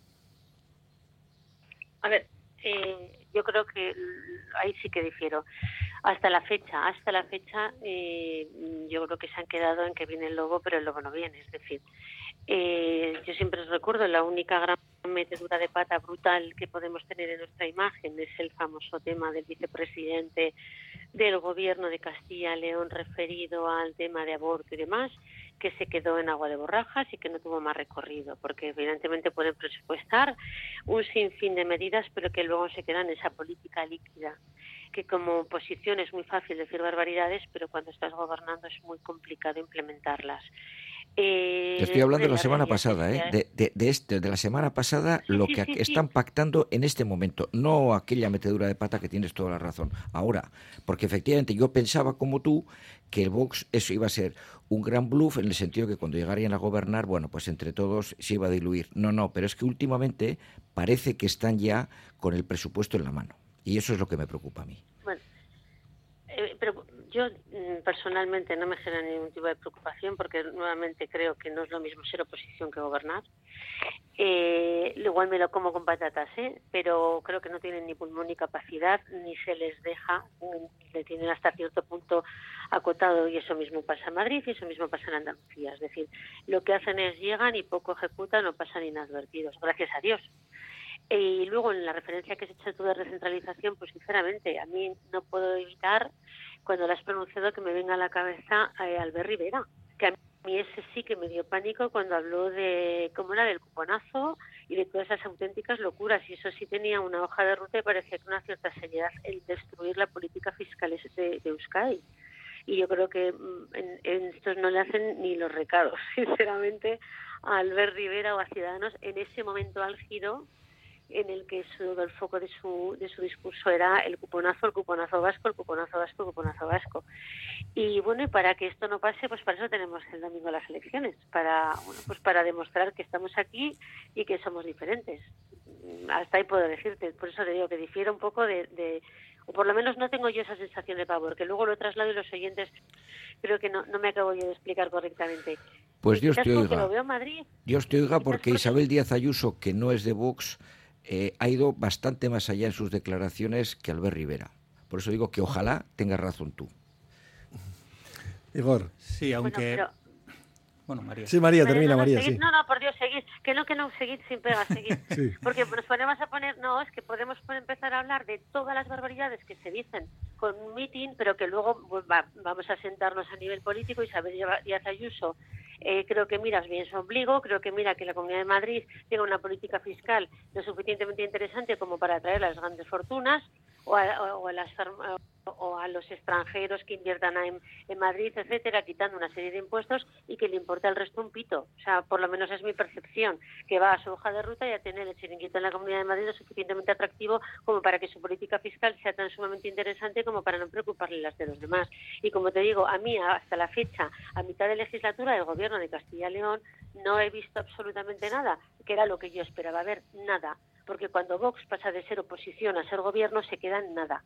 A ver, eh, yo creo que ahí sí que difiero. Hasta la fecha, hasta la fecha, eh, yo creo que se han quedado en que viene el lobo, pero el lobo no viene. Es decir, eh, yo siempre os recuerdo, la única gran metedura de pata brutal que podemos tener en nuestra imagen es el famoso tema del vicepresidente del gobierno de Castilla y León referido al tema de aborto y demás, que se quedó en agua de borrajas y que no tuvo más recorrido, porque evidentemente pueden presupuestar un sinfín de medidas, pero que luego se quedan en esa política líquida, que como oposición es muy fácil decir barbaridades, pero cuando estás gobernando es muy complicado implementarlas. Eh, Te estoy hablando de la, la semana realidad pasada, ¿eh? de, de, de, este, de la semana pasada, sí, lo sí, que sí, están sí. pactando en este momento, no aquella metedura de pata que tienes toda la razón. Ahora, porque efectivamente yo pensaba como tú que el Vox eso iba a ser un gran bluff en el sentido que cuando llegarían a gobernar, bueno, pues entre todos se iba a diluir. No, no, pero es que últimamente parece que están ya con el presupuesto en la mano. Y eso es lo que me preocupa a mí. Bueno, eh, pero yo personalmente no me genera ningún tipo de preocupación porque nuevamente creo que no es lo mismo ser oposición que gobernar. Eh, igual me lo como con patatas, ¿eh? Pero creo que no tienen ni pulmón ni capacidad, ni se les deja, le tienen hasta cierto punto acotado, y eso mismo pasa en Madrid y eso mismo pasa en Andalucía. Es decir, lo que hacen es llegan y poco ejecutan o pasan inadvertidos, gracias a Dios. Y luego, en la referencia que has hecho tú de recentralización, pues sinceramente, a mí no puedo evitar, cuando lo has pronunciado, que me venga a la cabeza eh, Albert Rivera, que a mí ese sí que me dio pánico cuando habló de, ¿cómo era?, del cuponazo y de todas esas auténticas locuras. Y eso sí tenía una hoja de ruta y parecía con una cierta seriedad el destruir la política fiscal de, de Euskadi. Y yo creo que en, en estos no le hacen ni los recados, sinceramente, a Albert Rivera o a Ciudadanos en ese momento álgido en el que su, el foco de su de su discurso era el cuponazo, el cuponazo vasco, el cuponazo vasco, el cuponazo vasco. Y bueno, y para que esto no pase, pues para eso tenemos el domingo las elecciones, para bueno, pues para demostrar que estamos aquí y que somos diferentes. Hasta ahí puedo decirte, por eso te digo que difiere un poco de, de o por lo menos no tengo yo esa sensación de pavor, que luego lo traslado y los oyentes creo que no, no me acabo yo de explicar correctamente. Pues Dios te oiga. Lo veo en Madrid. Dios te oiga, porque Isabel Díaz Ayuso, que no es de Vox, eh, ha ido bastante más allá en sus declaraciones que Albert Rivera. Por eso digo que ojalá tengas razón tú. Igor. Sí, aunque... Bueno, pero... Bueno, María. Sí, María, Pero termina, no, no, María, seguid, sí. No, no, por Dios, seguid. Que no, que no, seguid sin pegas, seguid. Sí. Porque nos ponemos a poner... No, es que podemos empezar a hablar de todas las barbaridades que se dicen con un mitin, pero que luego pues, va, vamos a sentarnos a nivel político. Isabel Díaz Ayuso, eh, creo que miras bien su ombligo, creo que mira que la Comunidad de Madrid tenga una política fiscal lo suficientemente interesante como para atraer las grandes fortunas o a, o a las o a los extranjeros que inviertan en, en Madrid, etcétera, quitando una serie de impuestos y que le importa el resto un pito. O sea, por lo menos es mi percepción, que va a su hoja de ruta y a tener el chiringuito en la Comunidad de Madrid lo suficientemente atractivo como para que su política fiscal sea tan sumamente interesante como para no preocuparle las de los demás. Y como te digo, a mí hasta la fecha, a mitad de legislatura del Gobierno de Castilla y León, no he visto absolutamente nada, que era lo que yo esperaba ver, nada. Porque cuando Vox pasa de ser oposición a ser gobierno, se queda en nada.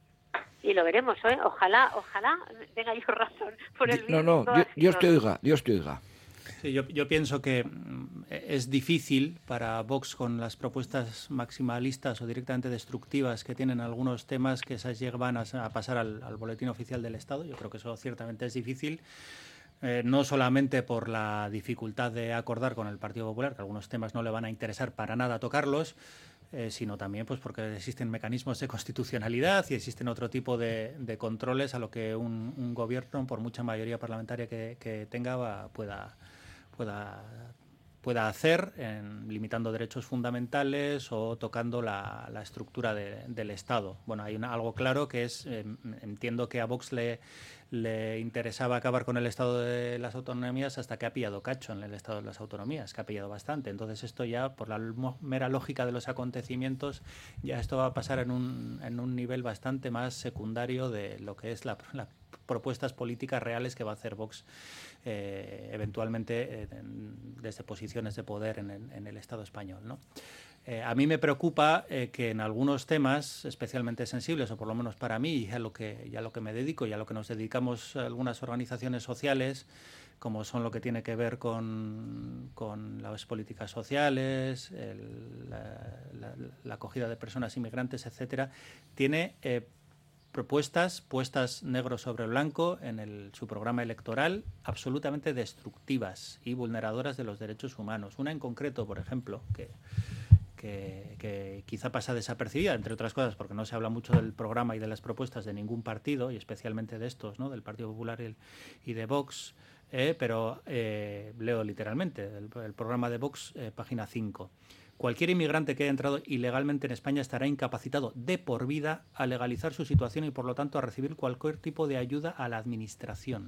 Y lo veremos, ¿eh? Ojalá, ojalá tenga yo razón por el bien. No, no, Dios, Dios te oiga, Dios te oiga. Sí, yo, yo pienso que es difícil para Vox, con las propuestas maximalistas o directamente destructivas que tienen algunos temas, que esas llevan a, a pasar al, al boletín oficial del Estado. Yo creo que eso ciertamente es difícil. Eh, no solamente por la dificultad de acordar con el Partido Popular, que algunos temas no le van a interesar para nada tocarlos, eh, sino también pues porque existen mecanismos de constitucionalidad y existen otro tipo de, de controles a lo que un, un gobierno, por mucha mayoría parlamentaria que, que tenga, va, pueda, pueda, pueda hacer, en, limitando derechos fundamentales o tocando la, la estructura de, del Estado. Bueno, hay una, algo claro que es, eh, entiendo que a Vox le... le interesaba acabar con el Estado de las autonomías hasta que ha pillado cacho en el Estado de las autonomías, que ha pillado bastante. Entonces esto ya, por la mera lógica de los acontecimientos, ya esto va a pasar en un, en un nivel bastante más secundario de lo que es la, las propuestas políticas reales que va a hacer Vox eh, eventualmente eh, en, desde posiciones de poder en el, en el Estado español, ¿no? Eh, a mí me preocupa eh, que en algunos temas especialmente sensibles, o por lo menos para mí, y a lo que, y a lo que me dedico y a lo que nos dedicamos algunas organizaciones sociales, como son lo que tiene que ver con, con las políticas sociales, el, la, la, la acogida de personas inmigrantes, etcétera, tiene eh, propuestas puestas negro sobre blanco en el, su programa electoral absolutamente destructivas y vulneradoras de los derechos humanos. Una en concreto, por ejemplo, que... Que, que quizá pasa desapercibida, entre otras cosas, porque no se habla mucho del programa y de las propuestas de ningún partido, y especialmente de estos, ¿no?, del Partido Popular y, el, y de Vox, eh, pero eh, leo literalmente el, el programa de Vox, eh, página cinco. Cualquier inmigrante que haya entrado ilegalmente en España estará incapacitado de por vida a legalizar su situación y, por lo tanto, a recibir cualquier tipo de ayuda a la administración.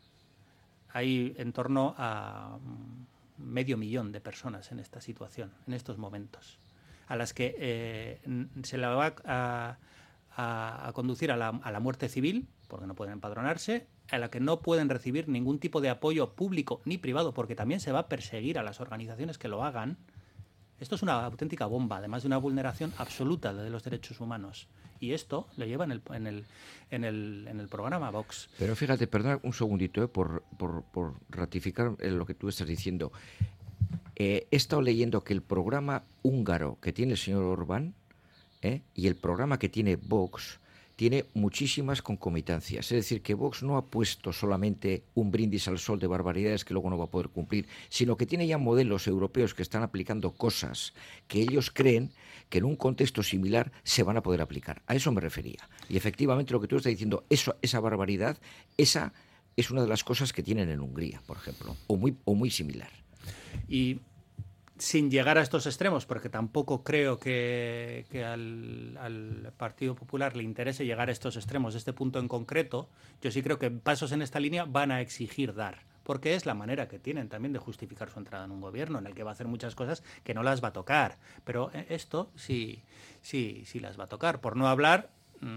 Hay en torno a medio millón de personas en esta situación, en estos momentos, a las que eh, se la va a, a, a conducir a la, a la muerte civil, porque no pueden empadronarse, a la que no pueden recibir ningún tipo de apoyo público ni privado, porque también se va a perseguir a las organizaciones que lo hagan, Esto es una auténtica bomba, además de una vulneración absoluta de los derechos humanos. Y esto lo lleva en el, en el, en el, en el programa Vox. Pero fíjate, perdona un segundito, eh, por, por, por ratificar lo que tú estás diciendo. Eh, he estado leyendo que el programa húngaro que tiene el señor Orbán eh, y el programa que tiene Vox tiene muchísimas concomitancias. Es decir, que Vox no ha puesto solamente un brindis al sol de barbaridades que luego no va a poder cumplir, sino que tiene ya modelos europeos que están aplicando cosas que ellos creen que en un contexto similar se van a poder aplicar. A eso me refería. Y efectivamente lo que tú estás diciendo, eso, esa barbaridad, esa es una de las cosas que tienen en Hungría, por ejemplo, o muy, o muy similar. Y sin llegar a estos extremos, porque tampoco creo que, que al, al Partido Popular le interese llegar a estos extremos, este punto en concreto, yo sí creo que pasos en esta línea van a exigir dar, porque es la manera que tienen también de justificar su entrada en un gobierno, en el que va a hacer muchas cosas que no las va a tocar, pero esto sí, sí, sí las va a tocar, por no hablar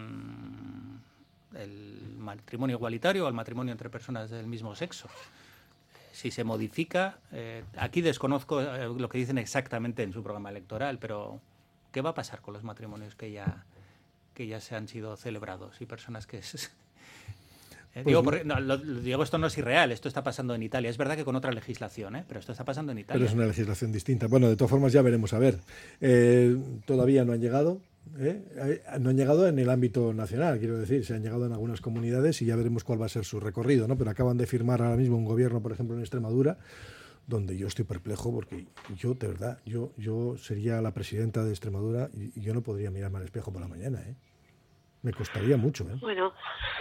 mmm, el matrimonio igualitario o el matrimonio entre personas del mismo sexo. Si se modifica, eh, aquí desconozco eh, lo que dicen exactamente en su programa electoral, pero ¿qué va a pasar con los matrimonios que ya que ya se han sido celebrados y personas que es, eh, pues digo, porque, no, lo, lo, digo esto no es irreal, esto está pasando en Italia, es verdad que con otra legislación, ¿eh? Pero esto está pasando en Italia. Pero es una legislación distinta. Bueno, de todas formas ya veremos a ver. Eh, todavía no han llegado. ¿Eh? No han llegado en el ámbito nacional, quiero decir, se han llegado en algunas comunidades y ya veremos cuál va a ser su recorrido, ¿no? Pero acaban de firmar ahora mismo un gobierno, por ejemplo, en Extremadura, donde yo estoy perplejo porque yo, de verdad, yo, yo sería la presidenta de Extremadura y, y yo no podría mirarme al espejo por la mañana, ¿eh? Me costaría mucho, ¿eh? Bueno,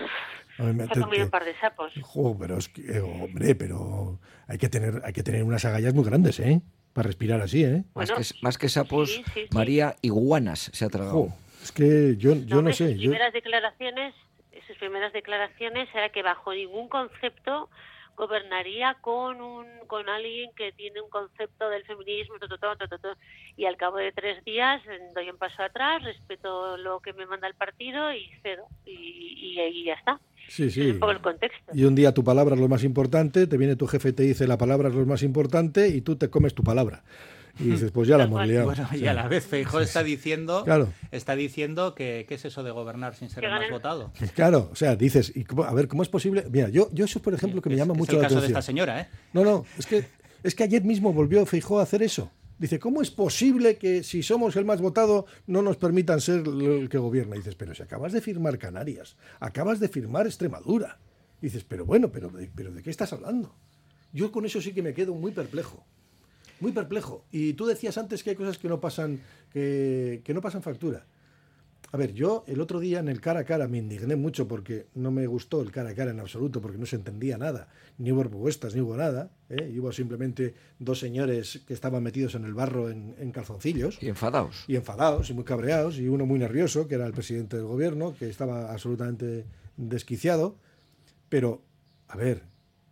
a ver, me, te, te, un par de sapos. Jo, pero es que, eh, hombre, pero hay que tener, hay que tener unas agallas muy grandes, ¿eh? Para respirar así, ¿eh? Bueno, más, que, más que sapos, sí, sí, sí. María, iguanas se ha tragado. Jo, es que yo, yo no, no sé. Sus yo... primeras declaraciones, sus primeras declaraciones era que bajo ningún concepto gobernaría con un con alguien que tiene un concepto del feminismo, to, to, to, to, to, y al cabo de tres días doy un paso atrás, respeto lo que me manda el partido y cedo, y, y, y ya está. Sí, sí. Es un poco el contexto. Y un día tu palabra es lo más importante, te viene tu jefe y te dice la palabra es lo más importante y tú te comes tu palabra. Y dices, pues ya la hemos liado. Bueno, y a la vez Feijóo está diciendo, claro. está diciendo que ¿qué es eso de gobernar sin ser el más votado? Claro, o sea, dices, y a ver, ¿cómo es posible? Mira, yo, yo eso, por ejemplo, que me es, llama es mucho el la caso atención. De esta señora, ¿eh? No, no, es que, es que ayer mismo volvió Feijóo a hacer eso. Dice, ¿cómo es posible que si somos el más votado no nos permitan ser el que gobierna? Y dices, pero si acabas de firmar Canarias, acabas de firmar Extremadura. Y dices, pero bueno, pero, pero ¿de qué estás hablando? Yo con eso sí que me quedo muy perplejo. Muy perplejo. Y tú decías antes que hay cosas que no pasan, que, que no pasan factura. A ver, yo el otro día en el cara a cara me indigné mucho porque no me gustó el cara a cara en absoluto, porque no se entendía nada. Ni hubo propuestas, ni hubo nada. ¿eh? Y hubo simplemente dos señores que estaban metidos en el barro en, en calzoncillos. Y enfadados. Y enfadados y muy cabreados. Y uno muy nervioso, que era el presidente del gobierno, que estaba absolutamente desquiciado. Pero, a ver,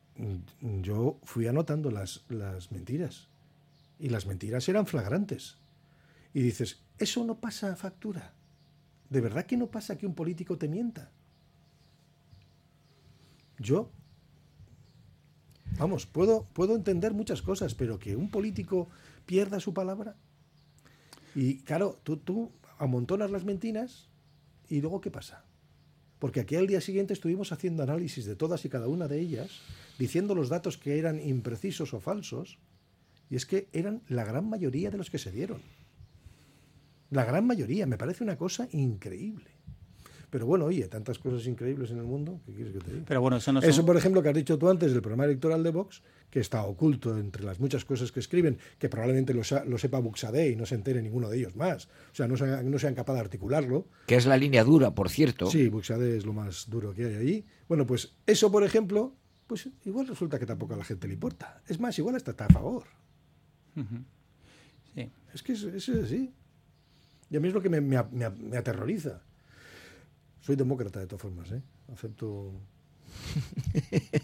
yo fui anotando las, las mentiras. Y las mentiras eran flagrantes. Y dices, eso no pasa factura. ¿De verdad que no pasa que un político te mienta? Yo, vamos, puedo, puedo entender muchas cosas, pero que un político pierda su palabra. Y claro, tú, tú amontonas las mentiras y luego ¿qué pasa? Porque aquí al día siguiente estuvimos haciendo análisis de todas y cada una de ellas, diciendo los datos que eran imprecisos o falsos, y es que eran la gran mayoría de los que se dieron. La gran mayoría, me parece una cosa increíble. Pero bueno, oye, tantas cosas increíbles en el mundo, ¿qué quieres que te diga? Pero bueno, eso no son... Eso, por ejemplo, que has dicho tú antes del programa electoral de Vox, que está oculto entre las muchas cosas que escriben, que probablemente lo, lo sepa Buxadé y no se entere ninguno de ellos más. O sea, no sean, no sean capaces de articularlo. Que es la línea dura, por cierto. Sí, Buxadé es lo más duro que hay ahí. Bueno, pues eso, por ejemplo, pues igual resulta que tampoco a la gente le importa. Es más, igual hasta está a favor. Uh-huh. Sí. Es que es, es así. Y a mí es lo que me, me, me, me aterroriza. Soy demócrata de todas formas, ¿eh? Acepto,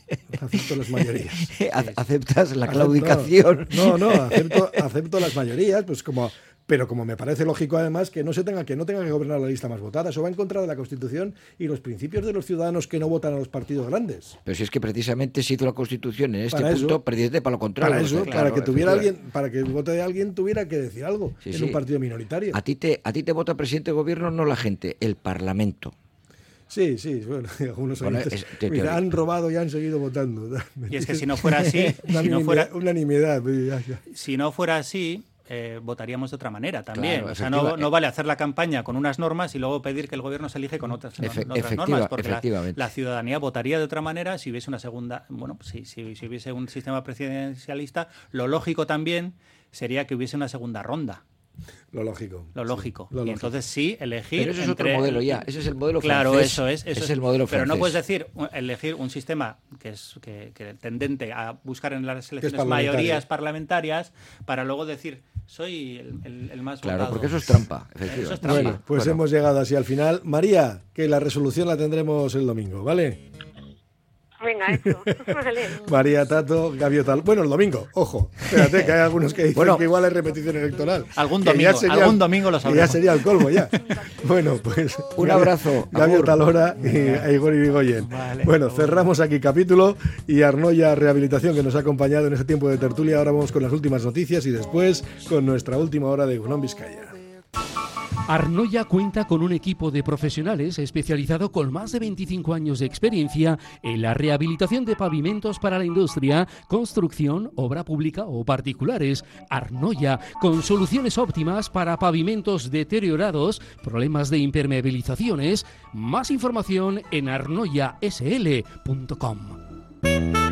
Acepto las mayorías. ¿Aceptas la claudicación? No, no, no acepto, acepto las mayorías, pues como... Pero como me parece lógico además que no se tenga que no tenga que gobernar la lista más votada, eso va en contra de la Constitución y los principios de los ciudadanos que no votan a los partidos grandes. Pero si es que precisamente se hizo la Constitución en este para punto, eso, precisamente para lo contrario. Para eso, claro, para que tuviera alguien, para que el voto de alguien tuviera que decir algo sí, en sí. un partido minoritario. A ti te a ti te vota presidente de gobierno, no la gente, el Parlamento. Sí, sí, bueno, algunos bueno, oyentes, es, te, mira, te han robado y han seguido votando. Y es que si no fuera así, una si no fuera unanimidad, ya, ya. si no fuera así, eh, votaríamos de otra manera también. Claro, o sea, no, no vale hacer la campaña con unas normas y luego pedir que el gobierno se elige con otras, Efe, no, otras efectiva, normas, porque efectivamente. la, la ciudadanía votaría de otra manera si hubiese una segunda, bueno, pues si, si, si hubiese un sistema presidencialista, lo lógico también sería que hubiese una segunda ronda. Lo lógico. Lo lógico. Sí, lo y lógico. entonces sí, elegir. Pero eso es entre... otro modelo ya. Ese es el modelo claro, francés. Claro, eso es. Eso es, es el modelo francés. Pero no puedes decir elegir un sistema que es que, que tendente a buscar en las elecciones mayorías parlamentarias para luego decir soy el, el, el más claro, votado. porque eso es trampa. Efectivamente. Eso es trampa. Bueno, pues bueno. hemos llegado así al final. María, que la resolución la tendremos el domingo, ¿vale? Venga, eso. Vale. María Tato, Gaviotal. Bueno, el domingo, ojo. Espérate, que hay algunos que dicen bueno, que igual hay repetición electoral. Algún domingo, sería, algún domingo lo sabremos. Ya sería el colmo, ya. Bueno, pues... Un abrazo. Gaviotal Talora y a Igor Irigoyen. Vale, bueno, cerramos aquí capítulo y Arnoya Rehabilitación, que nos ha acompañado en este tiempo de tertulia. Ahora vamos con las últimas noticias y después con nuestra última hora de Egunon Vizcaya. Arnoya cuenta con un equipo de profesionales especializado con más de veinticinco años de experiencia en la rehabilitación de pavimentos para la industria, construcción, obra pública o particulares. Arnoya, con soluciones óptimas para pavimentos deteriorados, problemas de impermeabilizaciones. Más información en arnoya s l punto com.